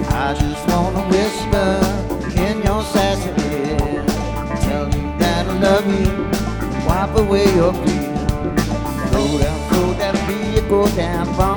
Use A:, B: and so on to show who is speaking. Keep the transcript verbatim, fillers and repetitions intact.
A: I just wanna whisper in your sassy ear, tell you that I love you, wipe away your fear. Go down, go down, be go down,